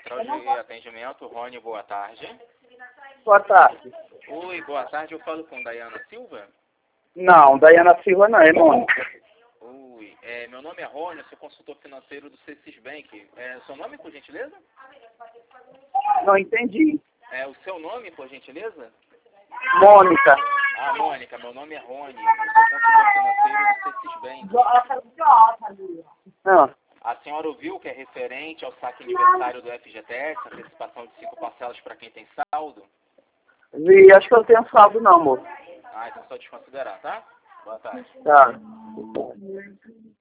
Central de Atendimento, Rony, boa tarde. Boa tarde. Oi, boa tarde, eu falo com Dayana Silva? Não, Dayana Silva não, é Mônica. Oi, meu nome é Rony, eu sou consultor financeiro do C6 Bank. Seu nome, por gentileza? Não entendi. O seu nome, por gentileza? Mônica. Ah, Mônica, meu nome é Rony, eu sou consultor financeiro do C6 Bank. Ah, A senhora ouviu que é referente ao saque aniversário do FGTS, antecipação de 5 parcelas para quem tem saldo? vi, acho que eu não tenho saldo não, moço. Ah, então só desconsiderar, tá? Boa tarde. Tá.